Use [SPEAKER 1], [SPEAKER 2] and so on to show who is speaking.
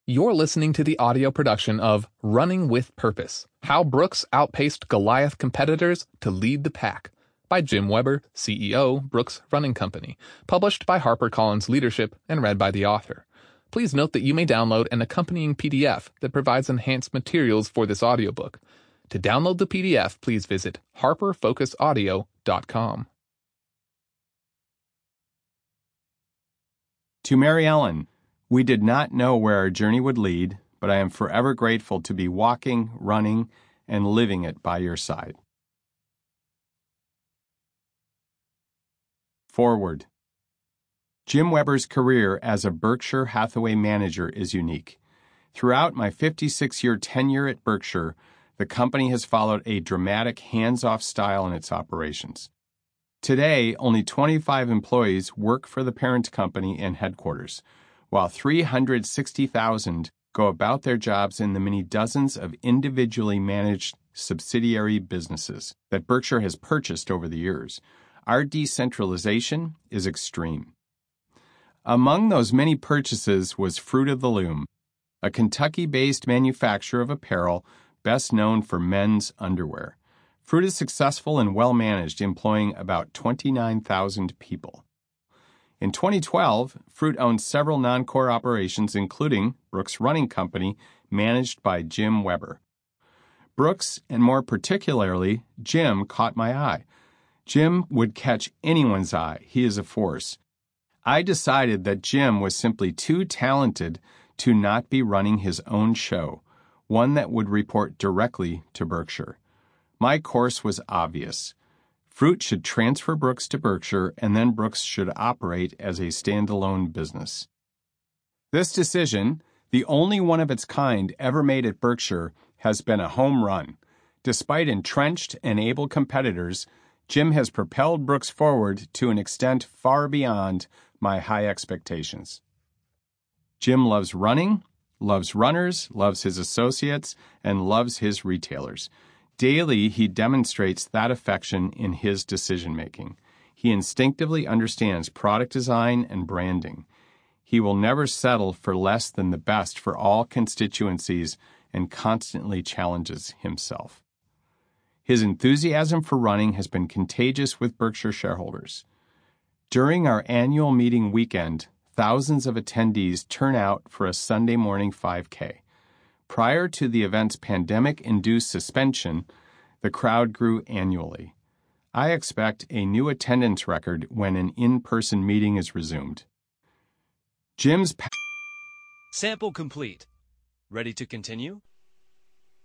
[SPEAKER 1] You're listening to the audio production of Running with Purpose, How Brooks Outpaced Goliath Competitors to Lead the Pack by Jim Weber, CEO, Brooks Running Company, published by HarperCollins Leadership and read by the author. Please note that you may download an accompanying PDF that provides enhanced materials for this audiobook. To download the PDF, please visit harperfocusaudio.com.
[SPEAKER 2] To Mary Ellen, we did not know where our journey would lead, but I am forever grateful to be walking, running, and living it by your side. Forward. Jim Weber's career as a Berkshire Hathaway manager is unique. Throughout my 56-year tenure at Berkshire, the company has followed a dramatic hands-off style in its operations. Today, only 25 employees work for the parent company and headquarters, while 360,000 go about their jobs in the many dozens of individually managed subsidiary businesses that Berkshire has purchased over the years. Our decentralization is extreme. Among those many purchases was Fruit of the Loom, a Kentucky-based manufacturer of apparel best known for men's underwear. Fruit is successful and well-managed, employing about 29,000 people. In 2012, Fruit owned several non-core operations, including Brooks Running Company, managed by Jim Weber. Brooks, and more particularly, Jim, caught my eye. Jim would catch anyone's eye. He is a force. I decided that Jim was simply too talented to not be running his own show, one that would report directly to Berkshire. My course was obvious. Fruit should transfer Brooks to Berkshire, and then Brooks should operate as a standalone business. This decision, the only one of its kind ever made at Berkshire, has been a home run. Despite entrenched and able competitors, Jim has propelled Brooks forward to an extent far beyond my high expectations. Jim loves running, loves runners, loves his associates, and loves his retailers. Daily, he demonstrates that affection in his decision-making. He instinctively understands product design and branding. He will never settle for less than the best for all constituencies and constantly challenges himself. His enthusiasm for running has been contagious with Berkshire shareholders. During our annual meeting weekend, thousands of attendees turn out for a Sunday morning 5K. Prior to the event's pandemic-induced suspension, the crowd grew annually. I expect a new attendance record when an in-person meeting is resumed.
[SPEAKER 3] Sample complete. Ready to continue?